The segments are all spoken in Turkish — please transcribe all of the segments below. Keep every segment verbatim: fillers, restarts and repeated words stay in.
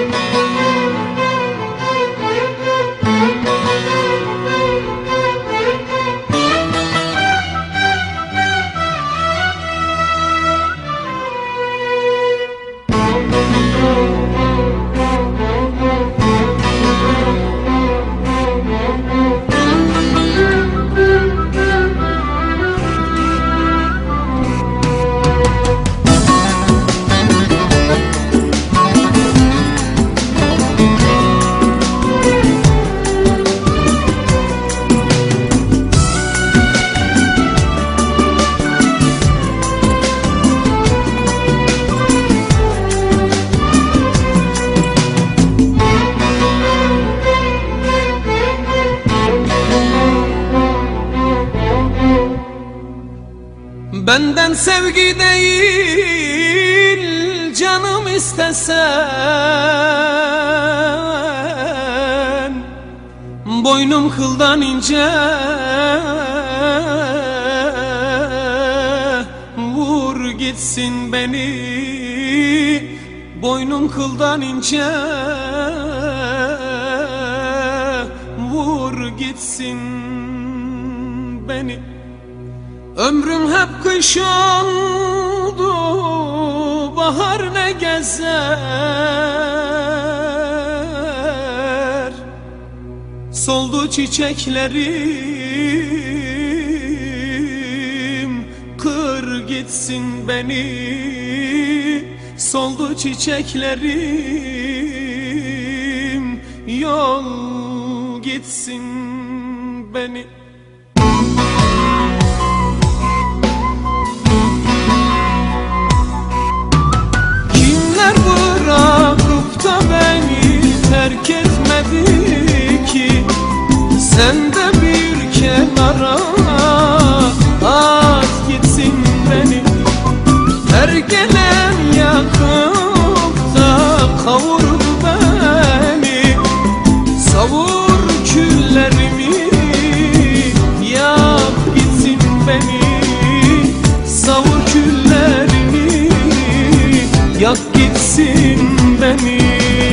Benden sevgi değil canım istesen, boynum kıldan ince, vur gitsin beni. Boynum kıldan ince, vur gitsin beni. Ömrüm hep kış oldu, bahar ne gezer. Soldu çiçeklerim, kır gitsin beni. Soldu çiçeklerim, yol gitsin beni. Bırakıp da beni terk etmedi ki, sen de bir kenara at gitsin beni. Her gelen yakıp da kavurdu beni, savur küllerimi, yak gitsin beni. Savur küllerimi, yak gitsin beni.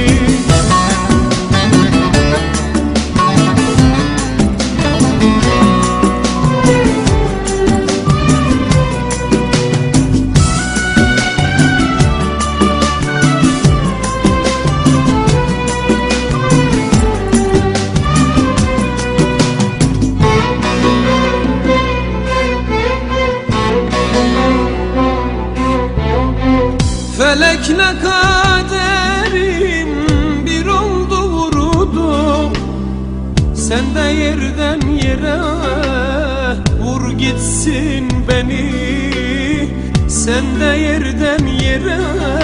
Felekle kaderim bir oldu vurdu, sen de yerden yere vur gitsin beni. Sen de yerden yere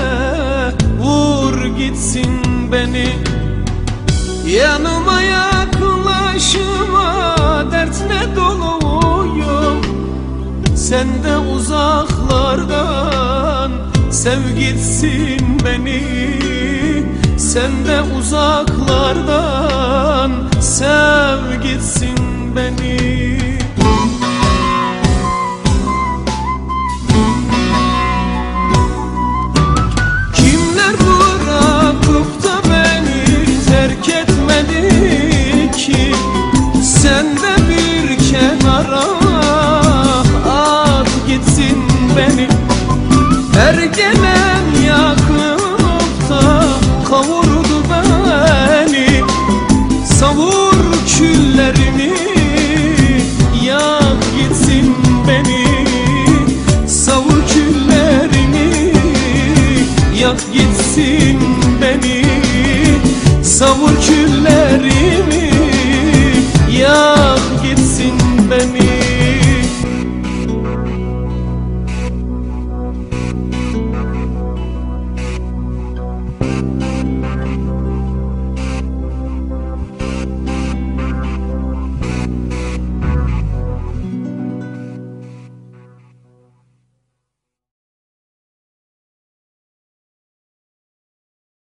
vur gitsin beni. Yanıma yaklaşma, dertle doluyum, sen de uzaklardan sev gitsin beni. Sen de uzaklardan sev gitsin beni. Kimler bırakıp da beni terk etmedi ki, sen de bir kenara at gitsin beni. Her gelen yakıp da kavurdu beni, savur küllerimi, yak gitsin beni. Savur küllerimi, yak gitsin beni. Savur küllerimi, yak gitsin beni.